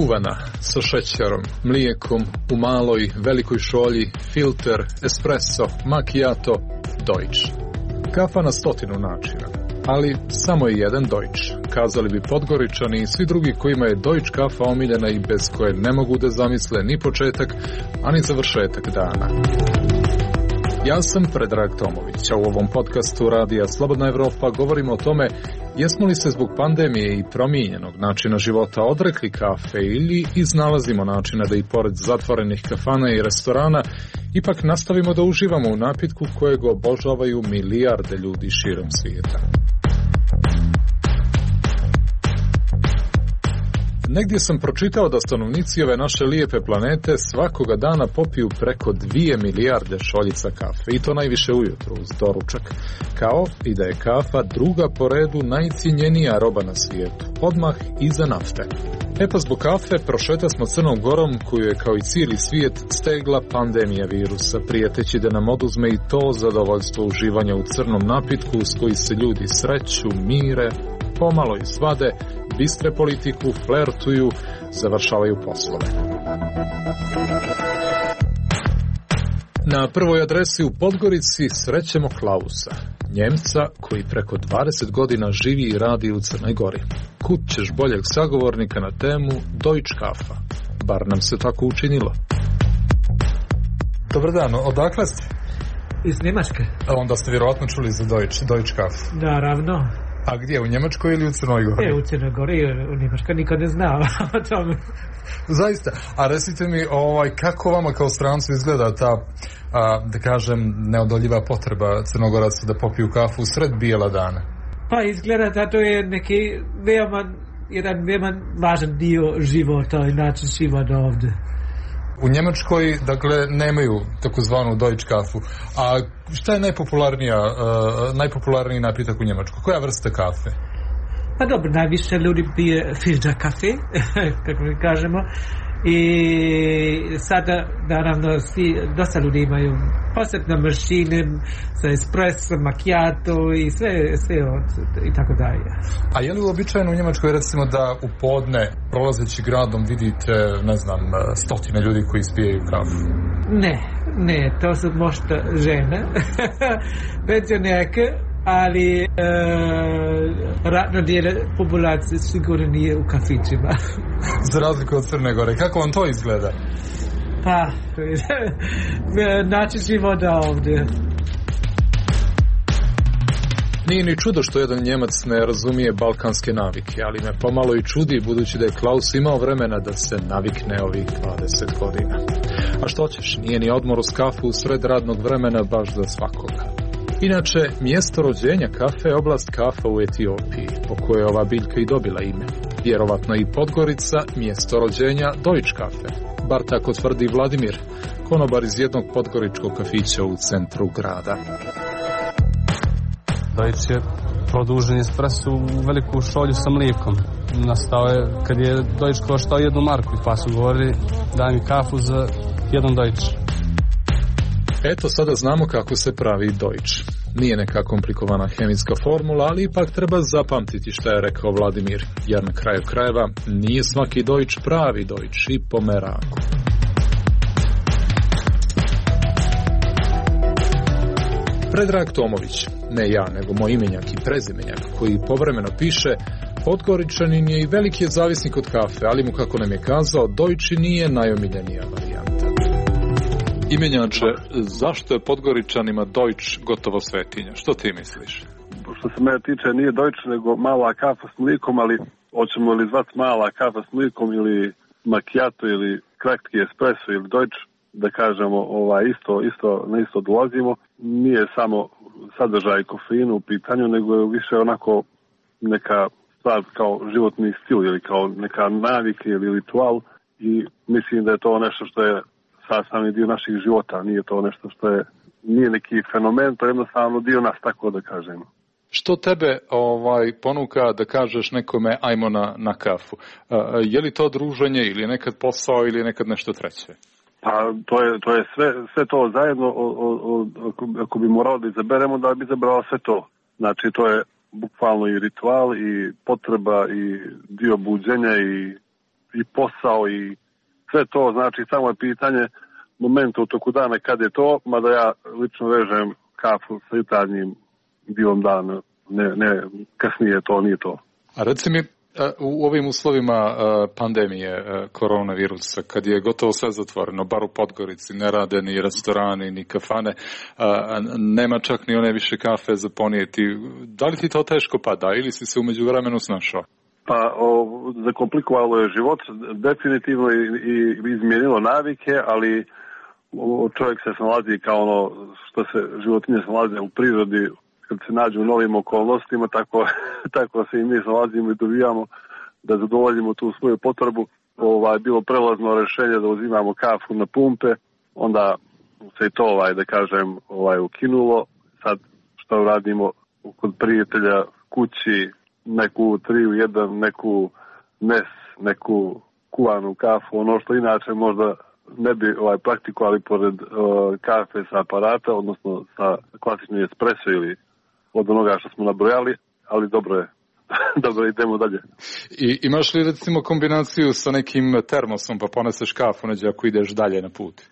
Kuvana, sa šećerom, mlijekom, u maloj, velikoj šolji, filter, espresso, macchiato, Deutsch. Kafa na 100 načina, ali samo je jedan Deutsch, kazali bi Podgoričani i svi drugi kojima je Deutsch kafa omiljena i bez koje ne mogu da zamisle ni početak, a ni završetak dana. Ja sam Predrag Tomović, a u ovom podcastu Radija Slobodna Evropa govorimo o tome jesmo li se zbog pandemije i promijenjenog načina života odrekli kafe ili iznalazimo načina da i pored zatvorenih kafana i restorana ipak nastavimo da uživamo u napitku kojeg obožavaju milijarde ljudi širom svijeta. Negdje sam pročitao da stanovnici ove naše lijepe planete svakoga dana popiju preko 2 milijarde šoljica kafe, i to najviše ujutro uz doručak, kao i da je kafa druga po redu najcijenjenija roba na svijetu, odmah iza nafte. E pa zbog kafe prošeta smo Crnom Gorom, koju je kao i cijeli svijet stegla pandemija virusa, prijeteći da nam oduzme i to zadovoljstvo uživanja u crnom napitku s koji se ljudi sreću, mire, pomalo izvade, bistre politiku, flertuju, završavaju poslove. Na prvoj adresi u Podgorici srećemo Klausa, Njemca koji preko 20 godina živi i radi u Crnoj Gori. Kud ćeš boljeg sagovornika na temu Deutsch kafa? Bar nam se tako učinilo. Dobar dan, odakle ste? Iz Njemačke. Onda ste vjerojatno čuli za Deutsch kafu. Naravno. A gdje, u Njemačkoj ili u Crnoj Gori? U Crnoj Gori, u Njemačkoj niko ne zna o tome. Zaista. A recite mi, kako vama kao strancu izgleda ta, da kažem, neodoljiva potreba Crnogoraca da popiju kafu sred bijela dana? Pa izgleda da to je neki jedan veoma važan dio života i način života ovdje. U Njemačkoj, dakle, nemaju takozvanu Deutsch kafu. A šta je najpopularniji napitak u Njemačkoj? Koja vrsta kafe? Pa dobro, najviše ljudi pije filter kafe, kako mi kažemo. I sada, naravno, dosta ljudi imaju posebne mašine za espresso, macchiato i sve i tako dalje. A je li uobičajeno u Njemačkoj, recimo, da u podne, prolazeći gradom, vidite, ne znam, 100 ljudi koji ispijaju kafu? Ne, to su možda žene, penzionerke, ali radno dijele populacije sigurno nije u kafićima. Za razliku od Crne Gore, kako vam to izgleda? Pa, način života ovdje. Nije ni čudo što jedan Njemac ne razumije balkanske navike, ali me pomalo i čudi budući da je Klaus imao vremena da se navikne ovih 20 godina. A što ćeš, nije ni odmor uz kafu u sred radnog vremena baš za svakoga. Inače, mjesto rođenja kafe je oblast Kafa u Etiopiji, po kojoj je ova biljka i dobila ime. Vjerovatno i Podgorica mjesto rođenja Deutsch kafe, bar tako tvrdi Vladimir, konobar iz jednog podgoričkog kafića u centru grada. Deutsch je produžen espresso u veliku šolju sa mlijekom. Nastao je kad je Deutsch koštao 1 marku, pa su govorili daj mi kafu za 1 Deutsch. Eto, sada znamo kako se pravi Deutsch. Nije neka komplikovana hemijska formula, ali ipak treba zapamtiti šta je rekao Vladimir, jer na kraju krajeva nije svaki Deutsch pravi Deutsch i po meraku. Predrag Tomović, ne ja, nego moj imenjak i prezimenjak, koji povremeno piše, Podgoričanin je i veliki je zavisnik od kafe, ali mu, kako nam je kazao, Deutsch nije najomiljenija varijanta. Imenjače, zašto je Podgoričanima Deutsch gotovo svetinja? Što ti misliš? Što se mene tiče, nije Deutsch nego mala kafa s mlikom, ali hoćemo li zvati mala kafa s mlikom ili macchiato ili kratki espresso ili Deutsch, da kažemo isto dolazimo. Nije samo sadržaj kofeina u pitanju, nego je više onako neka stvar kao životni stil ili kao neka navika ili ritual, i mislim da je to nešto što je sastavni dio naših života, nije to nešto što nije neki fenomen, to je jednostavno dio nas, tako da kažemo. Što tebe ponuka da kažeš nekome ajmo na kafu? Je li to druženje ili nekad posao ili nekad nešto treće? Pa to je sve to zajedno, ako bi moralo da izaberemo, da bi izabrao sve to. Znači to je bukvalno i ritual i potreba i dio buđenja i i posao i sve to, znači samo je pitanje momenta u toku dana kad je to, mada ja lično vežem kafu sa jutarnjim divom dana, ne kasnije to, nije to. A reci mi, u ovim uslovima pandemije koronavirusa, kad je gotovo sve zatvoreno, bar u Podgorici, ne rade ni restorani, ni kafane, nema čak ni one više kafe za ponijeti, da li ti to teško pada ili si se umeđu vremenu snašao? Pa zakomplikovalo je život, definitivno i izmijenilo navike, ali čovjek se snalazi kao ono što se životinje snalaze u prirodi, kad se nađu u novim okolnostima, tako se i mi snalazimo i dobijamo da zadovoljimo tu svoju potrebu. Bilo prelazno rješenje da uzimamo kafu na pumpe, onda se i to da kažem ukinulo. Sad što radimo kod prijatelja kući, neku 3 u 1, neku nes, neku kuvanu kafu, ono što inače možda ne bi praktikovali pored kafe sa aparata, odnosno sa klasičnim espresso ili od onoga što smo nabrojali, ali dobro je. Dobro, idemo dalje. I imaš li recimo kombinaciju sa nekim termosom pa poneseš kafu neđe ako ideš dalje na put?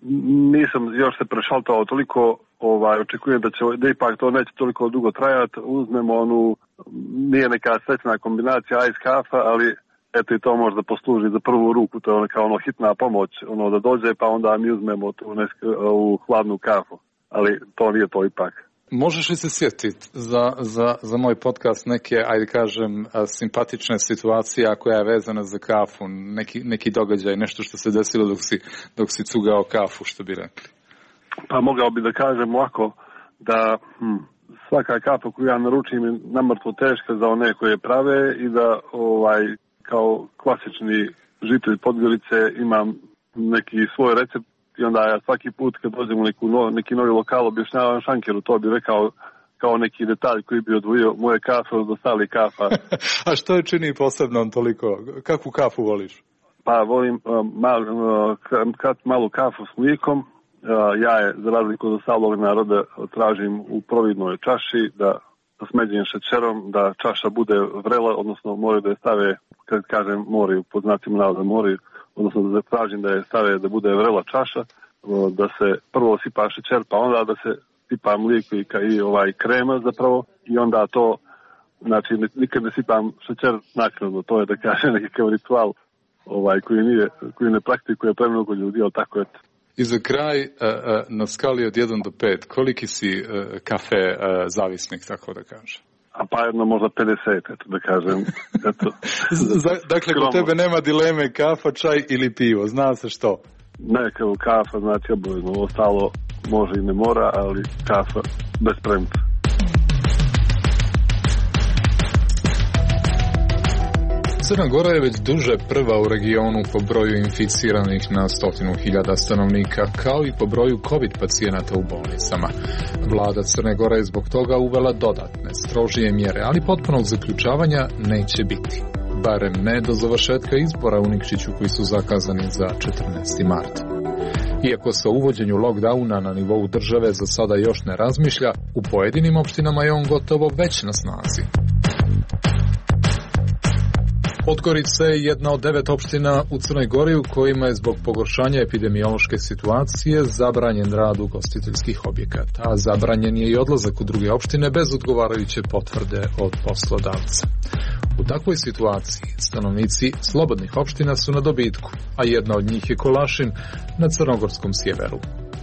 Nisam još se prešaltao toliko, očekujem da ipak to neće toliko dugo trajati. Uzmemo nije neka srećna kombinacija ice kafa, ali eto i to možda posluži za prvu ruku, to je neka hitna pomoć, da dođe pa onda mi uzmemo tu u hladnu kafu, ali to nije to ipak. Možeš li se sjetiti za moj podcast neke, ajde kažem, simpatične situacije koja je vezana za kafu, neki događaj, nešto što se desilo dok si cugao kafu, što bi rekli? Pa mogao bi da kažem ovako, da svaka kafa koju ja naručim je namrtvo teška za one koje prave i da kao klasični žitelj Podgorice imam neki svoj recept. I onda ja svaki put kad dođem u neki novi lokal objašnjavam šankeru, to bi rekao kao neki detalj koji bi odvojio moje kafe od ostalih kafa. A što je čini posebno toliko? Kakvu kafu voliš? Pa volim malu kafu s mlijekom. Ja je, za razliku od ostalog naroda, tražim u providnoj čaši, da smeđim šećerom, da čaša bude vrela, odnosno moraju da je stave, kad kažem moraju, pod znacima navoda moraju, odnosno da tražim da je stave da bude vrela čaša, da se prvo sipa šećer, pa onda da se sipa mlijeko i krema zapravo, i onda to, znači nikad ne sipam šećer naknadno, to je da kažem nekakav ritual koji ne praktikuje premnogo ljudi, ali tako je. I za kraj, na skali od 1 do 5, koliki si kafe zavisnik, tako da kažem? A pa jedno možda 50, eto da kažem. Eto. Dakle, kod tebe nema dileme kafa, čaj ili pivo, zna se što? Ne, kao kafa, znači obavezno, ostalo može i ne mora, ali kafa bez premca. Crna Gora je već duže prva u regionu po broju inficiranih na 100.000 stanovnika, kao i po broju COVID pacijenata u bolnicama. Vlada Crne Gore je zbog toga uvela dodatne, strožije mjere, ali potpunog zaključavanja neće biti. Barem ne do završetka izbora u Nikšiću koji su zakazani za 14. mart. Iako se o uvođenju lockdowna na nivou države za sada još ne razmišlja, u pojedinim opštinama je on gotovo već na snazi. Podgorica je jedna od 9 opština u Crnoj Gori u kojima je zbog pogoršanja epidemiološke situacije zabranjen rad ugostiteljskih objekata, a zabranjen je i odlazak u druge opštine bez odgovarajuće potvrde od poslodavca. U takvoj situaciji stanovnici slobodnih opština su na dobitku, a jedna od njih je Kolašin na crnogorskom sjeveru.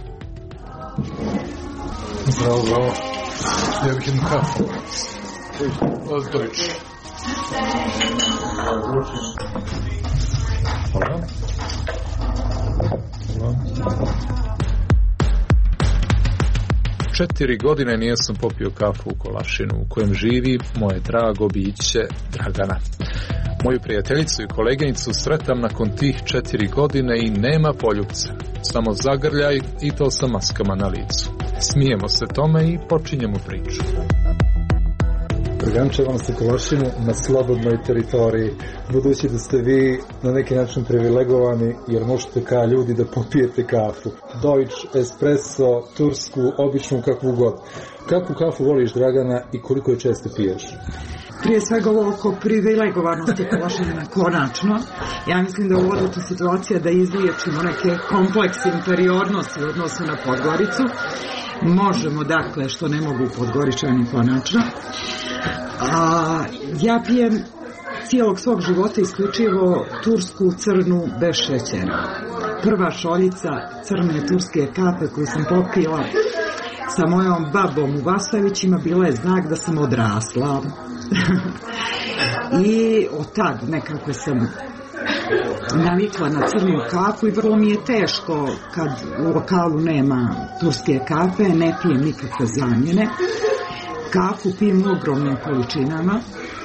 Zdravo. Ja bih jednu kafu. Od Deutsch. Hvala. 4 godine nijesam popio kafu u Kolašinu u kojem živi moje drago biće Dragana. Moju prijateljicu i koleginicu sretam nakon tih 4 godine i nema poljupca, samo zagrljaj i to sa maskama na licu. Smijemo se tome i počinjemo priču. Draganče, vam ste Kolašinu na slobodnoj teritoriji, budući da ste vi na neki način privilegovani jer možete kao ljudi da popijete kafu. Deutsch, espresso, tursku, običnu, kakvu god. Kakvu kafu voliš, Dragana, i koliko je često piješ? Prije svega ovo oko privilegovanosti Kolašina konačno. Ja mislim da uvodi tu situacija da izliječimo neke komplekse inferiornosti u odnosu na Podgoricu. Možemo, dakle, što ne mogu Podgoričani konačno. Ja pijem cijelog svog života isključivo tursku crnu bez šećera. Prva šoljica crne turske kafe koju sam popila sa mojom babom u Vasavićima bila je znak da sam odrasla. I od tad nekako sam navikla na crnu kafu i vrlo mi je teško kad u lokalu nema turske kafe, ne pijem nikakve zamjene. Kafu pijem u ogromnim količinama,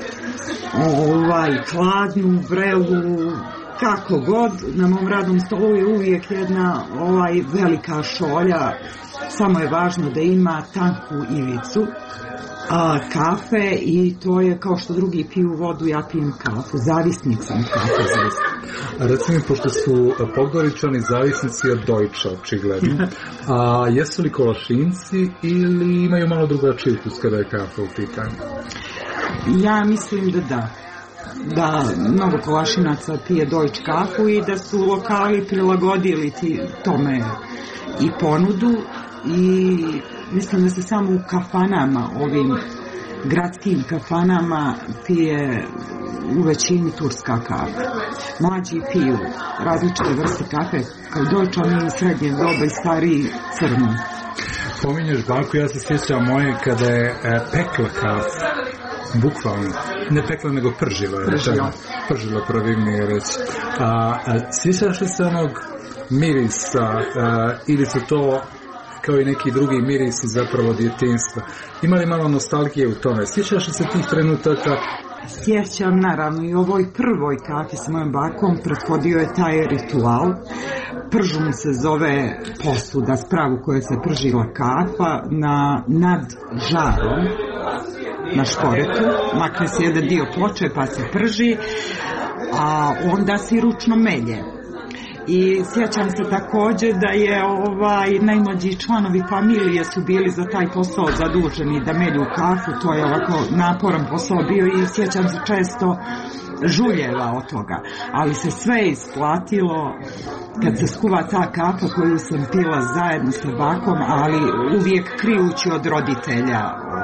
hladnu, vrelu, kako god. Na mom radnom stolu je uvijek jedna velika šolja, samo je važno da ima tanku ivicu kafe i to je kao što drugi piju vodu, ja pijem kafu, zavisnik sam kafe zaista. Reci mi, pošto su Podgoričani zavisnici od Deutscha, očigledno, a jesu li Kolašinci ili imaju malo drugačiji ukus kada je kafa u pitanju? Ja mislim da mnogo Kolašinaca pije Deutsch kafu i da su lokali prilagodili tome i ponudu i mislim da se samo u kafanama, ovim gradskim kafanama pije u većini turska kafa. Mlađi piju različite vrste kafe kao Deutschani, srednje doba i stariji crnu. Pominješ baku, ja se sjećam moje kada je pekla kafu. Bukvalno. Ne pekla, nego pržila. Pržila, pravilnije reći. Sjećaš li se onog mirisa ili su to kao i neki drugi mirisi zapravo djetinjstva? Ima li malo nostalgije u tome? Sjećaš li se tih trenutaka? Sjećam, naravno, i ovoj prvoj kafi s mojom bakom prethodio je taj ritual. Pržum se zove posuda, spravu kojoj se pržila kafa nad žarom na šporetu. Makne se jedan dio ploče pa se prži, a onda se ručno melje. I sjećam se također da je najmlađi članovi familije su bili za taj posao zaduženi da melju kafu, to je ovako naporan posao bio i sjećam se često žuljeva od toga, ali se sve isplatilo kad se skuva ta kafa koju sam pila zajedno sa bakom, ali uvijek krijući od roditelja.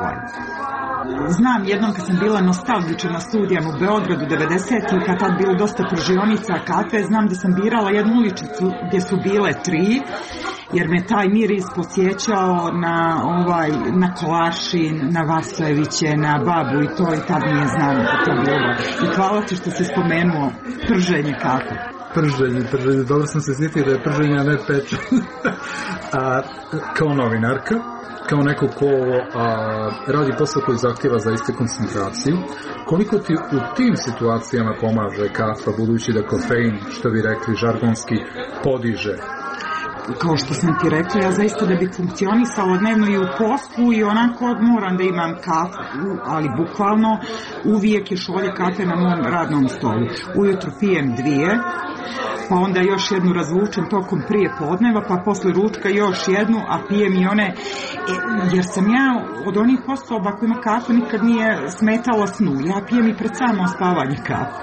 Znam jednom kad sam bila nostalgična na studijama u Beogradu 90-ih, kad tad bilo dosta pržionica kafe, znam da sam birala jednu uličicu gdje su bile 3, jer me taj miris podsjećao na Kolašin, na Vasojeviće, na babu i to, i tad nije znam da to bilo. I hvala ti što si spomenuo prženje kafe. Prženje, dobro sam se sjetio da je prženje, a ne pečenje. Kao novinarka, kao neko ko radi posao koji zahtjeva zaista koncentraciju, koliko ti u tim situacijama pomaže kafa, budući da kofein, što bi rekli žargonski, podiže? Kao što sam ti rekla, ja zaista da bih funkcionisala dnevno i u poslu i onako moram da imam kafu, ali bukvalno uvijek je šolje kafe na mom radnom stolu. Ujutro pijem 2, pa onda još jednu razvučem tokom prije podneva, pa posle ručka još jednu, a pijem i one, jer sam ja od onih osoba koja ima kafu nikad nije smetala snu. Ja pijem i pred samo spavanje kafu.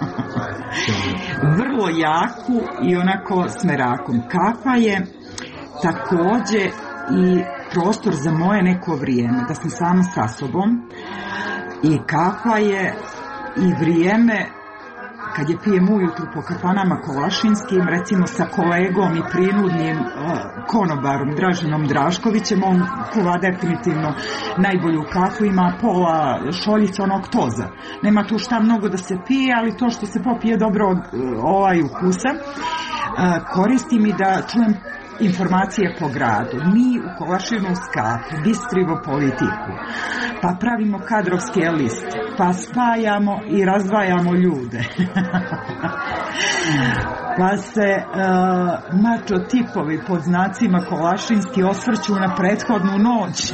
Vrlo jaku i onako s merakom. Kafa je također i prostor za moje neko vrijeme, da sam sama sa sobom, i kafa je i vrijeme kad je pijem ujutru po kafanama kolašinskim, recimo sa kolegom i prinudnim konobarom Dražinom Draškovićem. On kuva definitivno najbolju kafu, ima pola šoljica onog toza. Nema tu šta mnogo da se pije, ali to što se popije dobro ukusa. Koristim i da čujem informacije po gradu. Mi u Kolašinu bistrimo politiku, pa pravimo kadrovske liste, pa spajamo i razdvajamo ljude. Pa se mačo tipovi pod znacima kolašinski osvrću na prethodnu noć.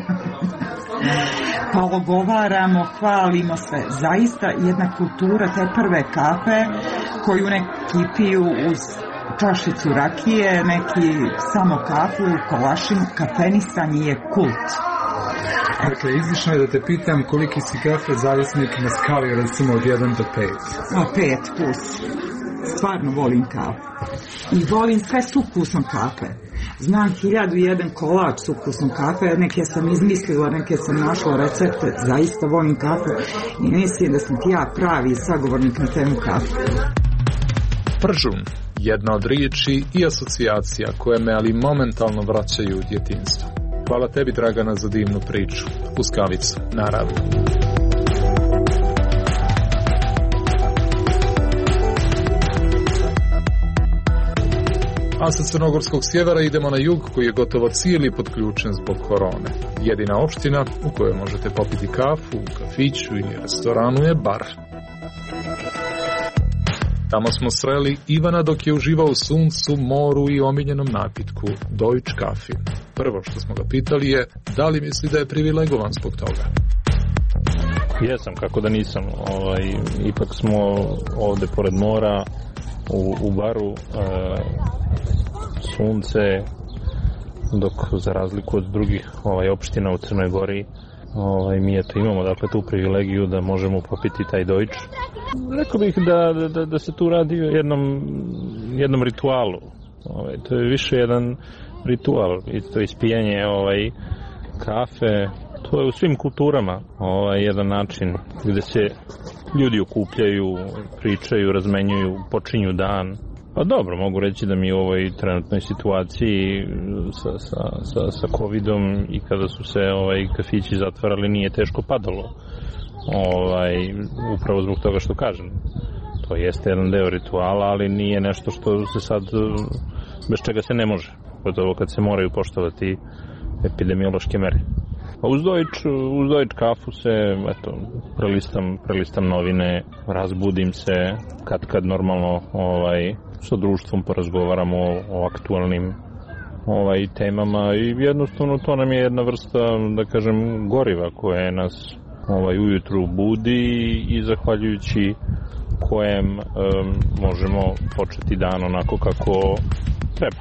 Pa ogovaramo, hvalimo sve. Zaista jedna kultura te prve kafe koju neki piju uz čašicu rakije, neki samo kafu, Kolašin, kafenistan je kult. Dakle, izlišno je da te pitam koliki si kafe zavisnik na skali recimo od 1 do 5. 5 plus. Stvarno volim kafu. I volim sve s ukusom kafe. Znam 1001 kolač s ukusom kafe, neke sam izmislila, neke sam našla recepte, zaista volim kafu i mislim da sam ti ja pravi sagovornik na temu kafe. Pržun, jedna od riječi i asocijacija koje me ali momentalno vraćaju u djetinjstvo. Hvala tebi, Dragana, za divnu priču. Uz kavicu, naravno. A sa crnogorskog sjevera idemo na jug koji je gotovo cijeli podključen zbog korone. Jedina opština u kojoj možete popiti kafu, u kafiću ili restoranu je Bar. Tamo smo sreli Ivana dok je uživao u suncu, moru i omiljenom napitku Deutsche Kaffee. Prvo što smo ga pitali je da li misli da je privilegovan zbog toga. Jesam, kako da nisam. Ipak smo ovde pored mora, u Baru, sunce, dok za razliku od drugih opština u Crnoj Gori, mi eto imamo dakle tu privilegiju da možemo popiti taj Deutsch. Rekao bih da se tu radi o jednom ritualu. To je više jedan ritual, to ispijanje kafe. To je u svim kulturama jedan način gde se ljudi okupljaju, pričaju, razmenjuju, počinju dan. Pa dobro, mogu reći da mi u ovoj trenutnoj situaciji sa covidom i kada su se kafići zatvarali nije teško padalo. Upravo zbog toga što kažem. To jeste jedan deo rituala, ali nije nešto što se sad, bez čega se ne može. Gotovo kad se moraju poštovati epidemiološke mere. Uz Deutsche kafu se, prelistam novine, razbudim se, kad normalno sa društvom porazgovaramo o aktualnim temama i jednostavno to nam je jedna vrsta, da kažem, goriva koje nas ujutru budi i zahvaljujući kojem možemo početi dan onako kako treba.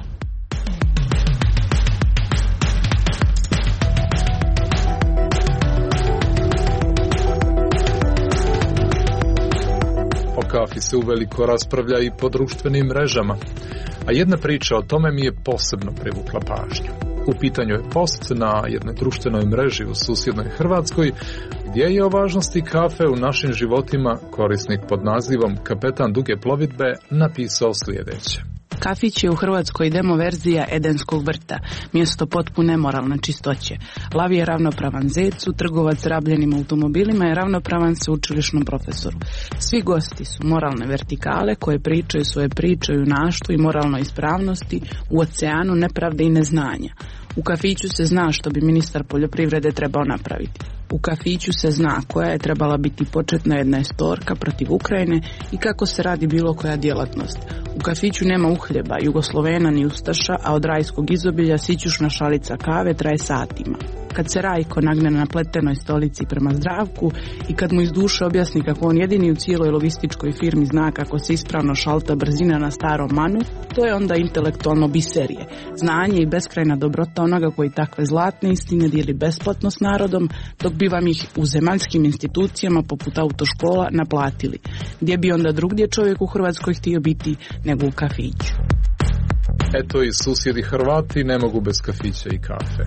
O kafi se uveliko raspravlja i po društvenim mrežama, a jedna priča o tome mi je posebno privukla pažnju. U pitanju je post na jednoj društvenoj mreži u susjednoj Hrvatskoj, gdje je o važnosti kafe u našim životima korisnik pod nazivom Kapetan duge plovidbe napisao sljedeće. Kafić je u Hrvatskoj demo verzija Edenskog vrta, mjesto potpune moralne čistoće. Lav je ravnopravan zecu, trgovac rabljenim automobilima je ravnopravan sveučilišnom profesoru. Svi gosti su moralne vertikale koje pričaju svoje priče o junaštvu i moralnoj ispravnosti u oceanu nepravde i neznanja. U kafiću se zna što bi ministar poljoprivrede trebao napraviti. U kafiću se zna koja je trebala biti početna 11 protiv Ukrajine i kako se radi bilo koja djelatnost. U kafiću nema uhljeba, Jugoslovena ni ustaša, a od rajskog izobilja sićušna šalica kave traje satima. Kad se Rajko nagne na pletenoj stolici prema Zdravku i kad mu iz duše objasni kako on jedini u cijeloj logističkoj firmi zna kako se ispravno šalta brzina na starom manu, to je onda intelektualno biserije. Znanje i beskrajna dobrota onoga koji takve zlatne istine dijeli besplatno s narodom, dok bi vam ih u zemaljskim institucijama poput autoškola naplatili. Gdje bi onda drugdje čovjek u Hrvatskoj htio biti nego u kafiću? Eto i susjedi Hrvati ne mogu bez kafića i kafe.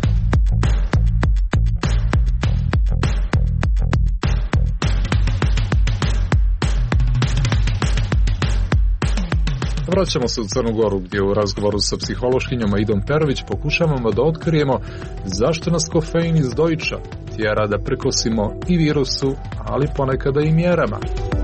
Vraćamo se u Crnu Goru gdje u razgovoru sa psihološkinjom Aidom Perović pokušavamo da otkrijemo zašto nas kofein iz Deutscha tjera da prkosimo i virusu, ali ponekada i mjerama.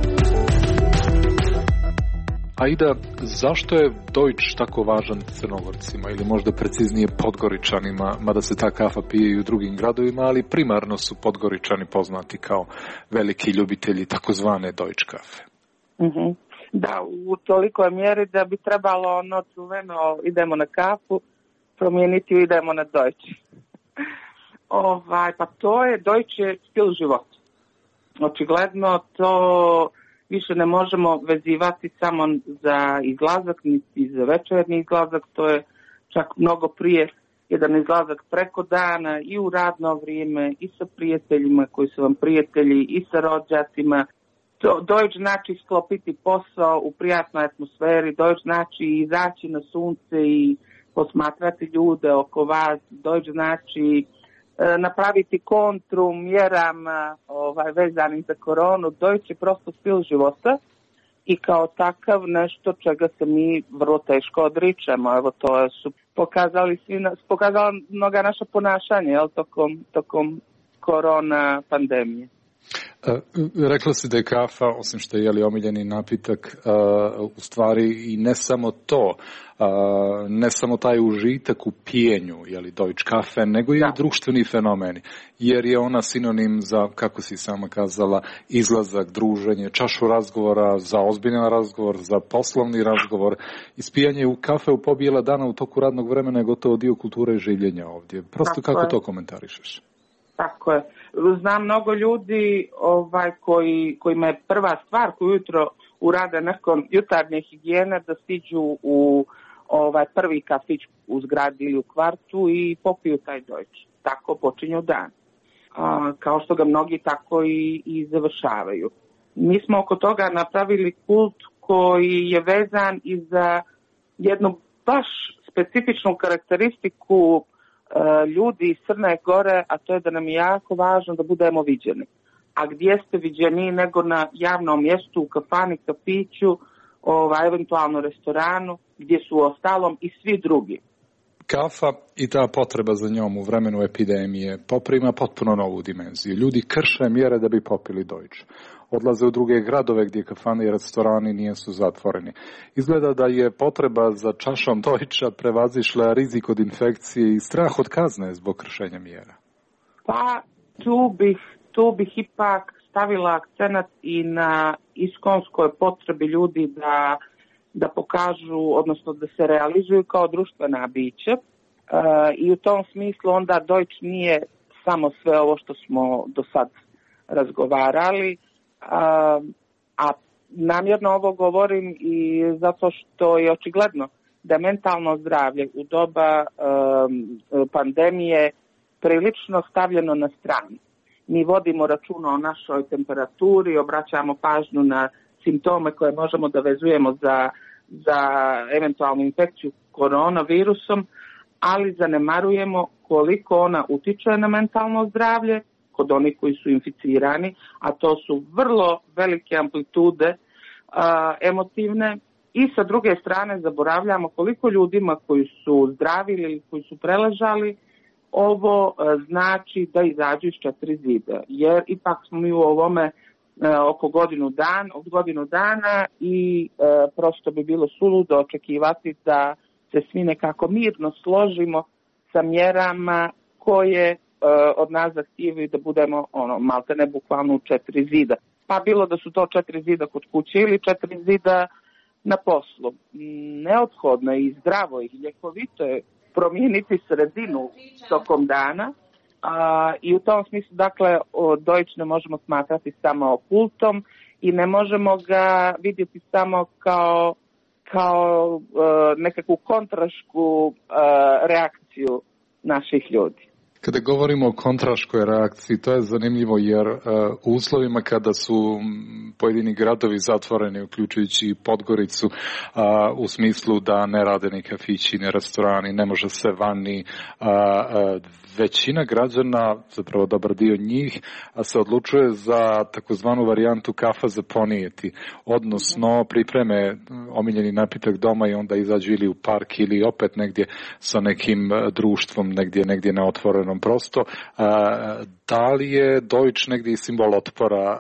Aida, zašto je Deutsch tako važan Crnogorcima ili možda preciznije Podgoričanima, mada se ta kafa pije i u drugim gradovima, ali primarno su Podgoričani poznati kao veliki ljubitelji takozvane Deutsche kafe? Mhm. Da, u tolikoj mjeri da bi trebalo ono čuveno idemo na kafu promijeniti idemo na Deutsch. Pa to je Deutsch je stil života. Očigledno to više ne možemo vezivati samo za izlazak, niti za večernji izlazak, to je čak mnogo prije jedan izlazak preko dana i u radno vrijeme i sa prijateljima koji su vam prijatelji i sa rođacima. Deutsch znači sklopiti posao u prijatnoj atmosferi, Deutsch znači izaći na sunce i posmatrati ljude oko vas, Deutsch znači napraviti kontru mjerama vezanim za koronu. Deutsch je prosto stil života i kao takav nešto čega se mi vrlo teško odričemo. Evo to su pokazala mnoga naša ponašanja tokom korona pandemije. Rekla si da je kafa, osim što je omiljeni napitak, u stvari i ne samo to, ne samo taj užitak u pijenju, Deutsch kafe, nego i društveni fenomeni, jer je ona sinonim za, kako si sama kazala, izlazak, druženje, čašu razgovora, za ozbiljan razgovor, za poslovni razgovor. Ispijanje u kafe u pobijela dana u toku radnog vremena je gotovo dio kulture življenja ovdje. Prosto kako to komentarišeš? Tako je. Znam mnogo ljudi kojima je prva stvar koju ujutro urade nakon jutarnje higijene da stiđu u prvi kafić u zgradi ili u kvartu i popiju taj Deutsch. Tako počinju dan. Kao što ga mnogi tako i završavaju. Mi smo oko toga napravili kult koji je vezan i za jednu baš specifičnu karakteristiku ljudi iz Crne Gore, a to je da nam je jako važno da budemo viđeni. A gdje ste viđeni nego na javnom mjestu, u kafani, kafiću, eventualno restoranu, gdje su ostalom i svi drugi. Kafa i ta potreba za njom u vremenu epidemije poprima potpuno novu dimenziju. Ljudi krše mjere da bi popili Deutsch. Odlaze u druge gradove gdje kafane i restorani nisu zatvoreni. Izgleda da je potreba za čašom Deutscha prevazišla rizik od infekcije i strah od kazne zbog kršenja mjera. Pa tu bih ipak stavila akcenat i na iskonskoj potrebi ljudi da pokažu, odnosno da se realizuju kao društvena bića. I u tom smislu onda Deutsch nije samo sve ovo što smo do sad razgovarali, a namjerno ovo govorim i zato što je očigledno da mentalno zdravlje u doba pandemije prilično stavljeno na stranu. Mi vodimo računa o našoj temperaturi, obraćamo pažnju na simptome koje možemo da vezujemo za eventualnu infekciju koronavirusom, ali zanemarujemo koliko ona utiče na mentalno zdravlje kod onih koji su inficirani, a to su vrlo velike amplitude emotivne, i sa druge strane zaboravljamo koliko ljudima koji su zdravili ili koji su preležali ovo znači da izađu iz 4 zida, jer ipak smo mi u ovome oko godinu dana i prosto bi bilo suludo očekivati da se svi nekako mirno složimo sa mjerama koje od nas zahtijevaju da budemo maltene bukvalno u 4 zida. Pa bilo da su to 4 zida kod kuće ili 4 zida na poslu. Neophodno je i zdravo i ljekovito je promijeniti sredinu tokom dana i u tom smislu, dakle, Deutsch ne možemo smatrati samo kultom i ne možemo ga vidjeti samo kao nekakvu kontrašku reakciju naših ljudi. Kada govorimo o kontraškoj reakciji, to je zanimljivo jer u uslovima kada su pojedini gradovi zatvoreni, uključujući i Podgoricu, u smislu da ne rade ni kafići, ni restorani, ne može se vani, većina građana, zapravo dobar dio njih, se odlučuje za takozvanu varijantu kafa za ponijeti, odnosno pripreme omiljeni napitak doma i onda izađu ili u park ili opet negdje sa nekim društvom, negdje na otvorenom prosto. Da li je Deutsch negdje simbol otpora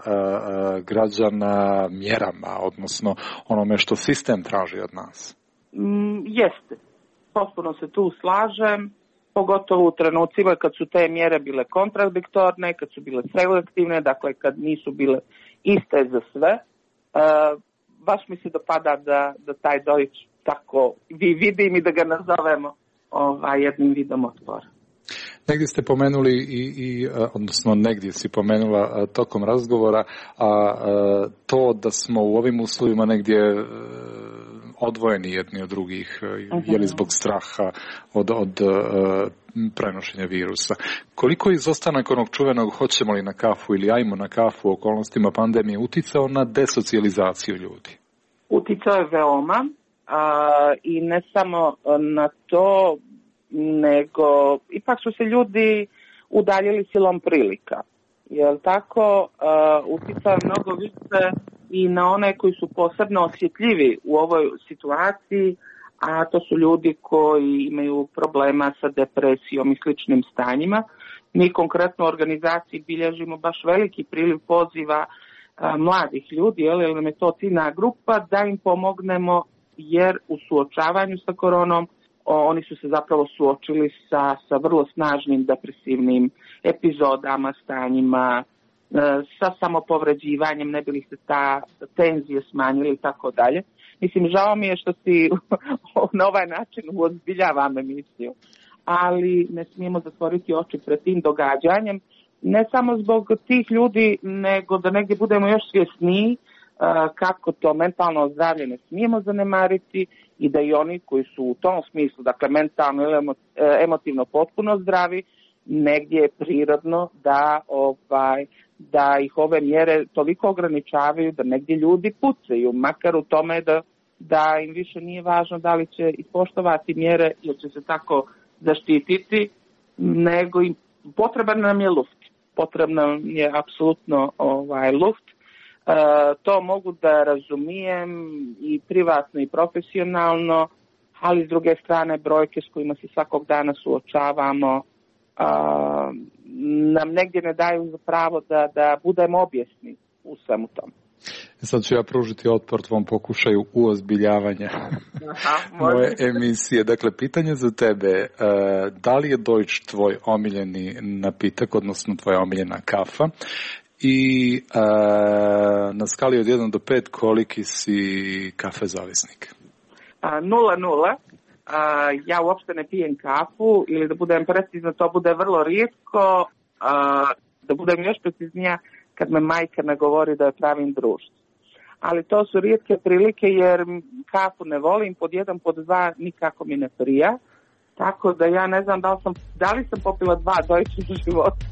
građana mjerama, odnosno onome što sistem traži od nas? Jeste. Potpuno se tu slažem, pogotovo u trenucima kad su te mjere bile kontradiktorne, kad su bile selektivne, dakle kad nisu bile iste za sve. Baš mi se dopada da taj Deutsch tako vidim i da ga nazovemo jednim vidom otpora. Negdje ste pomenuli odnosno negdje si pomenula tokom razgovora to da smo u ovim uslovima negdje odvojeni jedni od drugih, je li zbog straha od prenošenja virusa. Koliko je izostanak onog čuvenog hoćemo li na kafu ili ajmo na kafu u okolnostima pandemije uticao na desocijalizaciju ljudi? Uticao je veoma i ne samo na to, nego ipak su se ljudi udaljili silom prilika. Jel tako? Uticao je mnogo više i na one koji su posebno osjetljivi u ovoj situaciji, a to su ljudi koji imaju problema sa depresijom i sličnim stanjima. Mi konkretno u organizaciji bilježimo baš veliki priliv poziva mladih ljudi, jer nam je to ciljna grupa, da im pomognemo, jer u suočavanju sa koronom oni su se zapravo suočili sa vrlo snažnim depresivnim epizodama, stanjima, sa samopovređivanjem, ne bi li se ta tenzije smanjili i tako dalje. Mislim, žao mi je što si na ovaj način uozbiljavam emisiju, ali ne smijemo zatvoriti oči pred tim događanjem, ne samo zbog tih ljudi, nego da negdje budemo još svjesniji kako to mentalno zdravlje ne smijemo zanemariti i da i oni koji su u tom smislu, dakle mentalno ili emotivno potpuno zdravi, negdje je prirodno da ih ove mjere toliko ograničavaju da negdje ljudi pucaju, makar u tome da im više nije važno da li će ispoštovati mjere ili će se tako zaštititi, nego im potreban nam je luft. Potrebno je apsolutno luft. To mogu da razumijem i privatno i profesionalno, ali s druge strane brojke s kojima se svakog dana suočavamo nam negdje ne daju za pravo da budemo objesni u svemu tom. Sad ću ja pružiti otpor tvom pokušaju uozbiljavanja moje emisije. Dakle, pitanje za tebe, da li je Deutsch tvoj omiljeni napitak, odnosno tvoja omiljena kafa? I na skali od 1 do 5 koliki si kafe zavisnik? 0. Ja uopšte ne pijem kafu, ili da budem precizna, to bude vrlo rijetko. Da budem još preciznija, kad me majka ne govori da je pravim društvo. Ali to su rijetke prilike, jer kafu ne volim, pod 1, pod 2 nikako mi ne prija. Tako da ja ne znam da li sam popila 2 Deutsche u životu.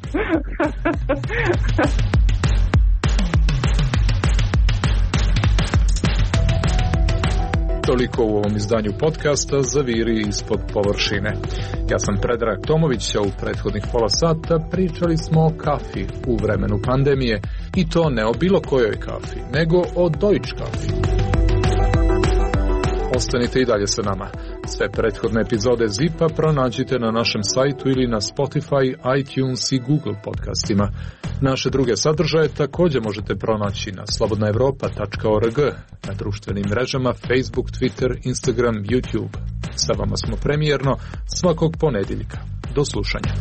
Toliko u ovom izdanju podcasta Zaviri ispod površine. Ja sam Predrag Tomović, a u prethodnih pola sata pričali smo o kafi u vremenu pandemije, i to ne o bilo kojoj kafi, nego o Deutsch kafi. Ostanite i dalje sa nama. Sve prethodne epizode ZIP-a pronađite na našem sajtu ili na Spotify, iTunes i Google podcastima. Naše druge sadržaje također možete pronaći na slobodnaevropa.org, na društvenim mrežama Facebook, Twitter, Instagram, YouTube. Sa vama smo premijerno svakog ponedjeljka. Do slušanja.